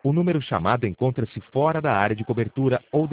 O número chamado encontra-se fora da área de cobertura ou